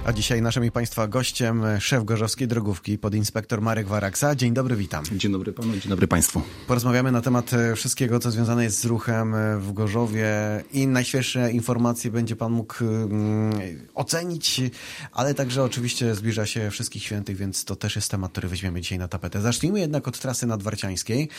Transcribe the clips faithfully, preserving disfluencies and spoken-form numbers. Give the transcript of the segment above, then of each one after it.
A dzisiaj naszym i Państwa gościem szef Gorzowskiej Drogówki, podinspektor Marek Waraksa. Dzień dobry, witam. Dzień dobry panu, dzień dobry państwu. Porozmawiamy na temat wszystkiego, co związane jest z ruchem w Gorzowie i najświeższe informacje będzie pan mógł um, ocenić, ale także oczywiście zbliża się Wszystkich Świętych, więc to też jest temat, który weźmiemy dzisiaj na tapetę. Zacznijmy jednak od trasy nadwarciańskiej.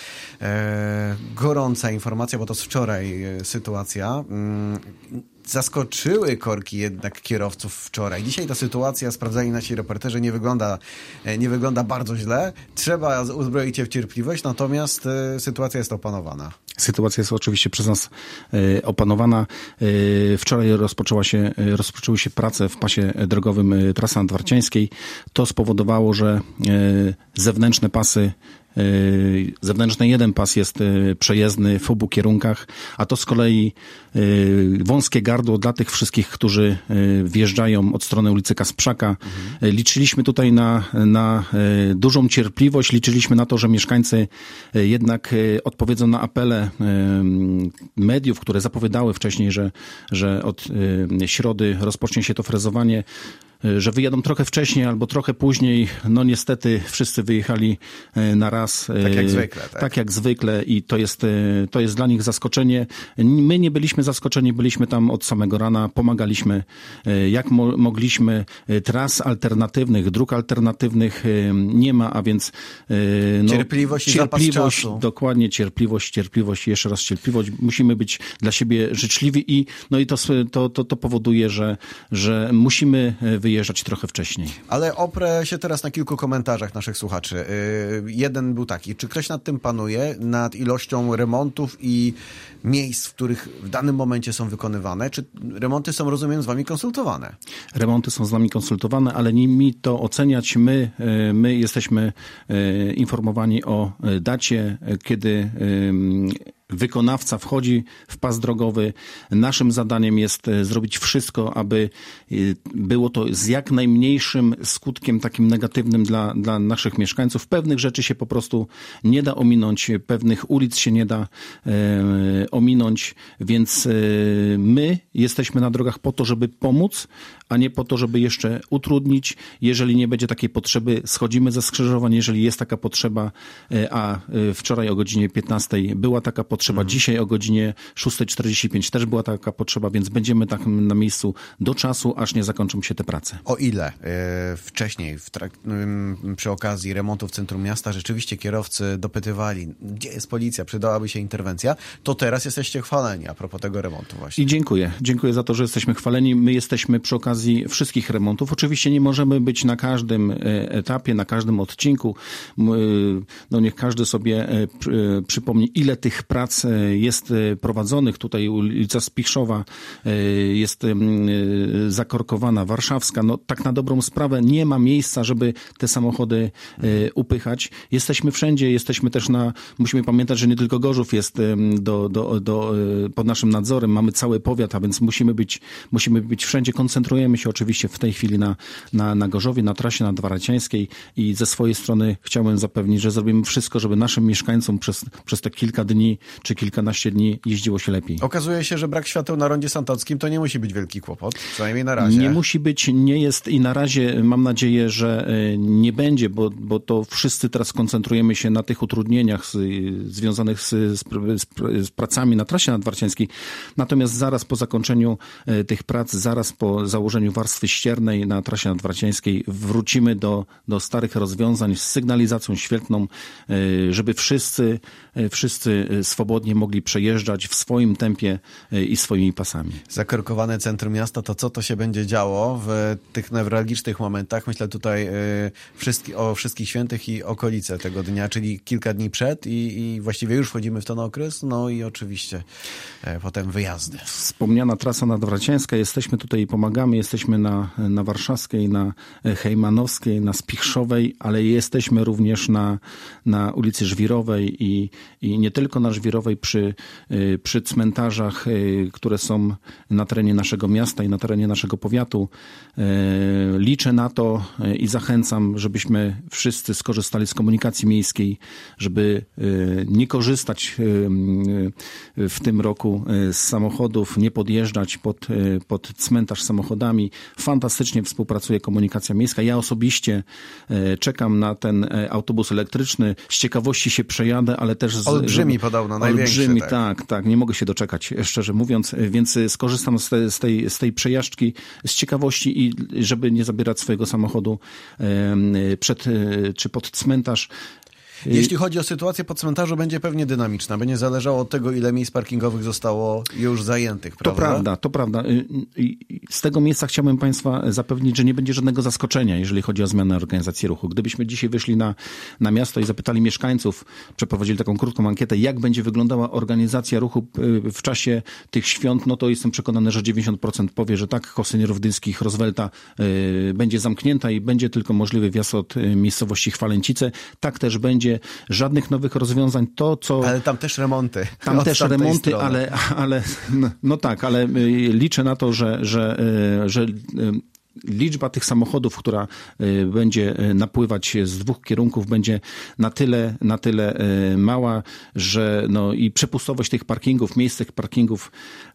E, gorąca informacja, bo to z wczoraj sytuacja. Mm, Zaskoczyły korki jednak kierowców wczoraj. Dzisiaj ta sytuacja, sprawdzali nasi reporterzy, nie wygląda, nie wygląda bardzo źle. Trzeba uzbroić się w cierpliwość, natomiast y, sytuacja jest opanowana. Sytuacja jest oczywiście przez nas y, opanowana. Y, wczoraj rozpoczęła się, y, rozpoczęły się prace w pasie drogowym y, trasy nadwarciańskiej. To spowodowało, że y, zewnętrzne pasy Zewnętrzny jeden pas jest przejezdny w obu kierunkach, a to z kolei wąskie gardło dla tych wszystkich, którzy wjeżdżają od strony ulicy Kasprzaka. Mhm. Liczyliśmy tutaj na, na dużą cierpliwość, liczyliśmy na to, że mieszkańcy jednak odpowiedzą na apele mediów, które zapowiadały wcześniej, że, że od środy rozpocznie się to frezowanie, że wyjadą trochę wcześniej albo trochę później. No niestety wszyscy wyjechali na raz. Tak jak zwykle. Tak, tak jak zwykle i to jest, to jest dla nich zaskoczenie. My nie byliśmy zaskoczeni, byliśmy tam od samego rana, pomagaliśmy jak mo- mogliśmy. Tras alternatywnych, dróg alternatywnych nie ma, a więc no, cierpliwość i cierpliwość, zapas czasu. Dokładnie, cierpliwość, cierpliwość i jeszcze raz cierpliwość. Musimy być dla siebie życzliwi i no i to, to, to, to powoduje, że, że musimy wyjechać wyjeżdżać trochę wcześniej. Ale oprę się teraz na kilku komentarzach naszych słuchaczy. Yy, jeden był taki, czy ktoś nad tym panuje, nad ilością remontów i miejsc, w których w danym momencie są wykonywane? Czy remonty są, rozumiem, z wami konsultowane? Remonty są z nami konsultowane, ale nie mi to oceniać. My, my jesteśmy informowani o dacie, kiedy wykonawca wchodzi w pas drogowy. Naszym zadaniem jest zrobić wszystko, aby było to z jak najmniejszym skutkiem takim negatywnym dla, dla naszych mieszkańców. Pewnych rzeczy się po prostu nie da ominąć, pewnych ulic się nie da e, ominąć, więc e, my jesteśmy na drogach po to, żeby pomóc, a nie po to, żeby jeszcze utrudnić. Jeżeli nie będzie takiej potrzeby, schodzimy ze skrzyżowań. Jeżeli jest taka potrzeba, e, a wczoraj o godzinie piętnastej była taka potrzeba, Potrzeba. Dzisiaj o godzinie szósta czterdzieści pięć też była taka potrzeba, więc będziemy tak na miejscu do czasu, aż nie zakończą się te prace. O ile e, wcześniej w trak- przy okazji remontu w centrum miasta rzeczywiście kierowcy dopytywali, gdzie jest policja, przydałaby się interwencja, to teraz jesteście chwaleni a propos tego remontu właśnie. I dziękuję. Dziękuję za to, że jesteśmy chwaleni. My jesteśmy przy okazji wszystkich remontów. Oczywiście nie możemy być na każdym etapie, na każdym odcinku. No niech każdy sobie przypomni, ile tych prac jest prowadzonych. Tutaj ulica Spichrzowa jest zakorkowana, Warszawska. No tak na dobrą sprawę nie ma miejsca, żeby te samochody upychać. Jesteśmy wszędzie, jesteśmy też na... Musimy pamiętać, że nie tylko Gorzów jest do, do, do, pod naszym nadzorem. Mamy cały powiat, a więc musimy być, musimy być wszędzie. Koncentrujemy się oczywiście w tej chwili na, na, na Gorzowie, na trasie nadwarciańskiej i ze swojej strony chciałbym zapewnić, że zrobimy wszystko, żeby naszym mieszkańcom przez, przez te kilka dni czy kilkanaście dni jeździło się lepiej. Okazuje się, że brak świateł na rondzie Santockim to nie musi być wielki kłopot, przynajmniej na razie. Nie musi być, nie jest i na razie mam nadzieję, że nie będzie, bo, bo to wszyscy teraz koncentrujemy się na tych utrudnieniach z, związanych z, z, z pracami na trasie nadwarciańskiej. Natomiast zaraz po zakończeniu tych prac, zaraz po założeniu warstwy ściernej na trasie nadwarciańskiej wrócimy do, do starych rozwiązań z sygnalizacją świetlną, żeby wszyscy, wszyscy swobodnie mogli przejeżdżać w swoim tempie i swoimi pasami. Zakorkowane centrum miasta, to co to się będzie działo w tych newralgicznych momentach? Myślę tutaj y, wszystki, o Wszystkich Świętych i okolice tego dnia, czyli kilka dni przed i, i właściwie już wchodzimy w ten okres, no i oczywiście y, potem wyjazdy. Wspomniana trasa nadwarciańska, jesteśmy tutaj i pomagamy, jesteśmy na, na Warszawskiej, na Hejmanowskiej, na Spichrzowej, ale jesteśmy również na, na ulicy Żwirowej i, i nie tylko na Żwirowej, przy, przy cmentarzach, które są na terenie naszego miasta i na terenie naszego powiatu. liczę na to i zachęcam, żebyśmy wszyscy skorzystali z komunikacji miejskiej, żeby nie korzystać w tym roku z samochodów, nie podjeżdżać pod, pod cmentarz samochodami. Fantastycznie współpracuje komunikacja miejska. Ja osobiście czekam na ten autobus elektryczny. Z ciekawości się przejadę, ale też... Z, olbrzymi żeby, podobno, największy. Olbrzymi, tak. tak, tak. Nie mogę się doczekać, szczerze mówiąc, więc skorzystam z, te, z, tej, z tej przejażdżki z ciekawości i żeby nie zabierać swojego samochodu przed czy pod cmentarz. Jeśli chodzi o sytuację po cmentarzu, będzie pewnie dynamiczna. Będzie zależało od tego, ile miejsc parkingowych zostało już zajętych, prawda? To prawda, to prawda. Z tego miejsca chciałbym Państwa zapewnić, że nie będzie żadnego zaskoczenia, jeżeli chodzi o zmianę organizacji ruchu. Gdybyśmy dzisiaj wyszli na, na miasto i zapytali mieszkańców, przeprowadzili taką krótką ankietę, jak będzie wyglądała organizacja ruchu w czasie tych świąt, no to jestem przekonany, że dziewięćdziesiąt procent powie, że tak, Kosynierów Gdyńskich, Roosevelta będzie zamknięta i będzie tylko możliwy wjazd od miejscowości Chwalęcice. Tak też będzie. Żadnych nowych rozwiązań. To, co... Ale tam też remonty. Tam też remonty, ale, ale no, no tak, ale liczę na to, że, że, że liczba tych samochodów, która będzie napływać z dwóch kierunków, będzie na tyle, na tyle mała, że no i przepustowość tych parkingów, miejsc tych parkingów,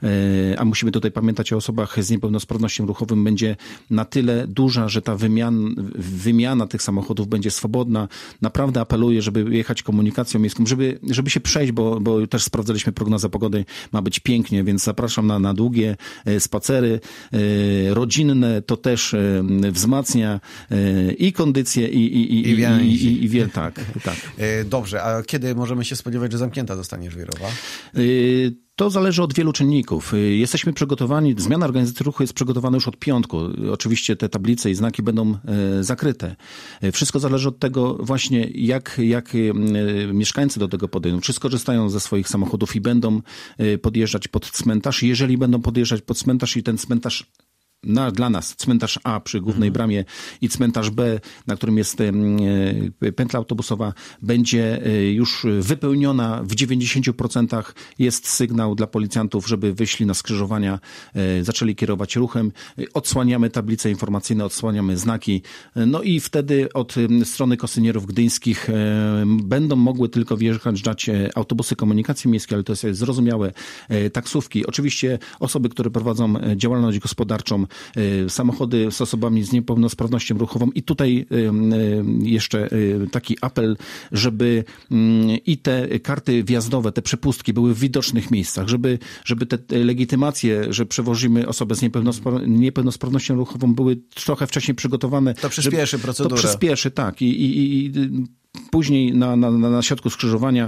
a musimy tutaj pamiętać o osobach z niepełnosprawnością ruchową, będzie na tyle duża, że ta wymiana, wymiana tych samochodów będzie swobodna. Naprawdę apeluję, żeby jechać komunikacją miejską, żeby, żeby się przejść, bo, bo też sprawdzaliśmy prognozę pogody, ma być pięknie, więc zapraszam na, na długie spacery rodzinne, to też też wzmacnia i kondycję, i, i, i, I, i, i, i wiel, tak, tak. Dobrze, a kiedy możemy się spodziewać, że zamknięta zostanie Żwirowa? To zależy od wielu czynników. Jesteśmy przygotowani, zmiana organizacji ruchu jest przygotowana już od piątku. Oczywiście te tablice i znaki będą zakryte. Wszystko zależy od tego właśnie, jak, jak mieszkańcy do tego podejdą. Czy skorzystają ze swoich samochodów i będą podjeżdżać pod cmentarz. Jeżeli będą podjeżdżać pod cmentarz i ten cmentarz Na, dla nas cmentarz A przy głównej mhm. bramie i cmentarz B, na którym jest e, pętla autobusowa, będzie e, już wypełniona w dziewięćdziesięciu procentach. Jest sygnał dla policjantów, żeby wyszli na skrzyżowania, e, zaczęli kierować ruchem. E, odsłaniamy tablice informacyjne, odsłaniamy znaki. E, no i wtedy od e, strony Kosynierów Gdyńskich e, będą mogły tylko wjeżdżać e, autobusy komunikacji miejskiej, ale to jest zrozumiałe, e, taksówki. Oczywiście osoby, które prowadzą e, działalność gospodarczą, samochody z osobami z niepełnosprawnością ruchową. I tutaj jeszcze taki apel, żeby i te karty wjazdowe, te przepustki były w widocznych miejscach, żeby, żeby te legitymacje, że przewozimy osobę z niepełnospra- niepełnosprawnością ruchową, były trochę wcześniej przygotowane. To przyspieszy procedurę. To przyspieszy, tak. I, i, i później na, na, na środku skrzyżowania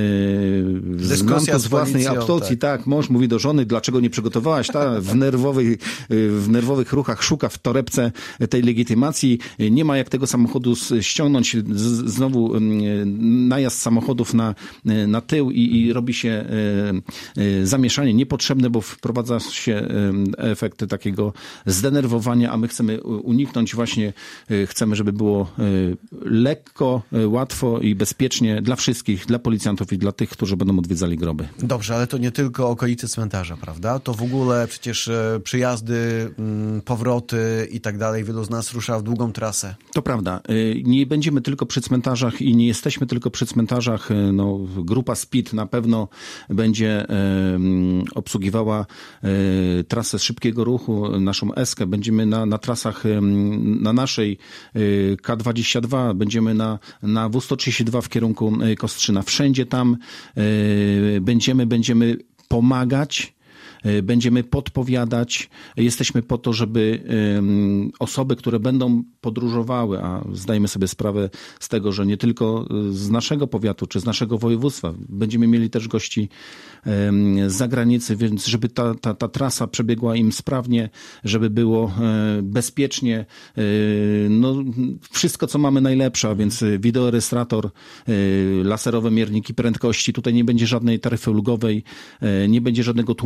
yy, znam to z własnej autopsji, tak. tak, mąż mówi do żony, dlaczego nie przygotowałaś, ta w, nerwowych, w nerwowych ruchach szuka w torebce tej legitymacji, nie ma jak tego samochodu ściągnąć, z, znowu yy, najazd samochodów na, yy, na tył i, i robi się yy, yy, zamieszanie niepotrzebne, bo wprowadza się yy, efekt takiego zdenerwowania, a my chcemy uniknąć właśnie, yy, chcemy, żeby było yy, lekko, yy, łatwo i bezpiecznie dla wszystkich, dla policjantów i dla tych, którzy będą odwiedzali groby. Dobrze, ale to nie tylko okolice cmentarza, prawda? To w ogóle przecież przyjazdy, powroty i tak dalej. Wielu z nas rusza w długą trasę. To prawda. Nie będziemy tylko przy cmentarzach i nie jesteśmy tylko przy cmentarzach. No, grupa Speed na pewno będzie obsługiwała trasę szybkiego ruchu, naszą eskę. Będziemy na, na trasach na naszej K dwadzieścia dwa, będziemy na, na W sto trzydzieści dwa w kierunku Kostrzyna. Wszędzie tam y, będziemy, będziemy pomagać, y, będziemy podpowiadać. Jesteśmy po to, żeby y, osoby, które będą podróżowały, a zdajmy sobie sprawę z tego, że nie tylko z naszego powiatu czy z naszego województwa, będziemy mieli też gości z zagranicy, więc żeby ta, ta, ta trasa przebiegła im sprawnie, żeby było bezpiecznie. No, wszystko, co mamy najlepsze, a więc wideorejestrator, laserowe mierniki prędkości. Tutaj nie będzie żadnej taryfy ulgowej, nie będzie żadnego tłumaczenia.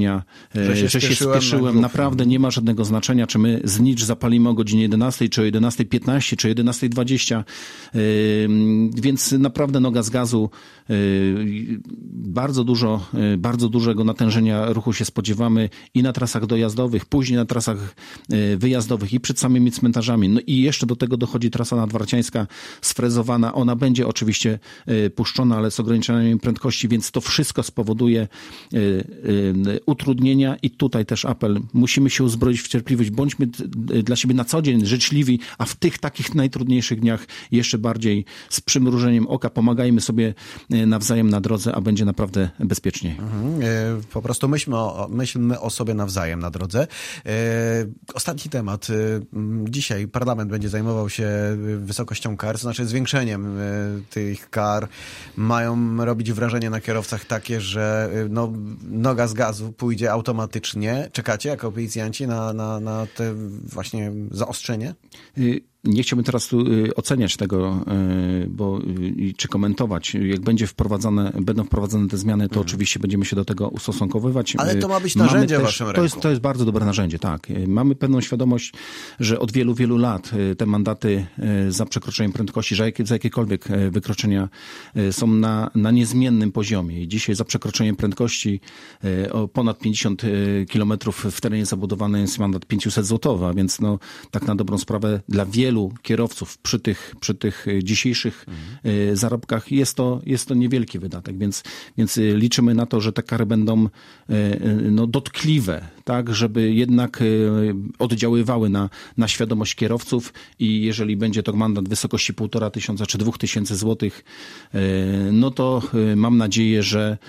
wytłumaczenia, że się że się spieszyłem. spieszyłem. Naprawdę nie ma żadnego znaczenia, czy my znicz zapalimy o godzinie jedenastej, czy o jedenastej piętnaście, czy o jedenastej dwadzieścia. Więc naprawdę noga z gazu. Bardzo dużo, bardzo dużego natężenia ruchu się spodziewamy i na trasach dojazdowych, później na trasach wyjazdowych i przed samymi cmentarzami. No i jeszcze do tego dochodzi trasa nadwarciańska sfrezowana. Ona będzie oczywiście puszczona, ale z ograniczeniem prędkości, więc to wszystko spowoduje utrudnienia i tutaj też apel. Musimy się uzbroić w cierpliwość. Bądźmy dla siebie na co dzień życzliwi, a w tych takich najtrudniejszych dniach jeszcze bardziej z przymrużeniem oka pomagajmy sobie nawzajem na drodze, a będzie naprawdę bezpieczniej. Mhm. Po prostu myślmy o, myślmy o sobie nawzajem na drodze. Ostatni temat. Dzisiaj parlament będzie zajmował się wysokością kar, to znaczy zwiększeniem tych kar. Mają robić wrażenie na kierowcach takie, że no, noga z gazu pójdzie automatycznie. Czekacie jako policjanci na, na, na te właśnie zaostrzenie? Nie chciałbym teraz tu oceniać tego, bo czy komentować. Jak będzie wprowadzane, będą wprowadzane te zmiany, to mhm. oczywiście będziemy się do tego ustosunkowywać. Ale to ma być narzędzie też, w waszym ręku. To jest, to jest bardzo dobre narzędzie, tak. Mamy pewną świadomość, że od wielu, wielu lat te mandaty za przekroczenie prędkości, za, jakie, za jakiekolwiek wykroczenia są na, na niezmiennym poziomie. I dzisiaj za przekroczenie prędkości o ponad pięćdziesiąt kilometrów w terenie zabudowanym jest mandat pięćset złotych, więc no, tak na dobrą sprawę dla wielu kierowców przy tych, przy tych dzisiejszych mhm. zarobkach jest to, jest to niewielki wydatek, więc, więc liczymy na to, że te kary będą no, dotkliwe, tak, żeby jednak oddziaływały na, na świadomość kierowców i jeżeli będzie to mandat w wysokości półtora tysiąca czy dwóch tysięcy złotych, no to mam nadzieję, że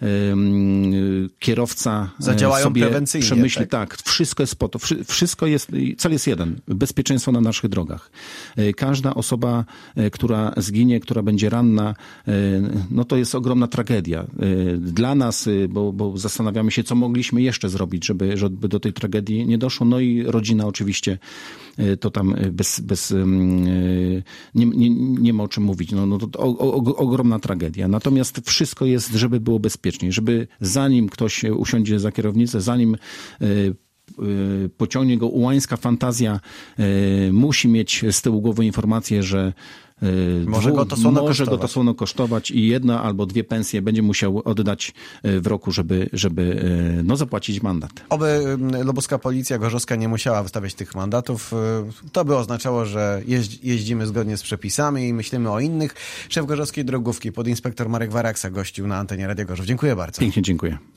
kierowca zadziałają sobie przemyśli, tak? tak, wszystko jest po to, wszystko jest, cel jest jeden, bezpieczeństwo na naszych drogach. Każda osoba, która zginie, która będzie ranna, no to jest ogromna tragedia. Dla nas, bo, bo zastanawiamy się, co mogliśmy jeszcze zrobić, żeby, żeby do tej tragedii nie doszło, no i rodzina oczywiście, to tam bez, bez nie, nie, nie ma o czym mówić, no, no to o, o, ogromna tragedia. Natomiast wszystko jest, żeby było bezpiecznie, żeby zanim ktoś usiądzie za kierownicę, zanim pociągnie go ułańska fantazja, musi mieć z tyłu głowy informację, że Może, go to, może go to słono kosztować i jedna albo dwie pensje będzie musiał oddać w roku, żeby, żeby no, zapłacić mandat. Oby lubuska policja gorzowska nie musiała wystawiać tych mandatów. To by oznaczało, że jeździ, jeździmy zgodnie z przepisami i myślimy o innych. Szef gorzowskiej drogówki, podinspektor Marek Waraksa gościł na antenie Radia Gorzów. Dziękuję bardzo. Pięknie dziękuję.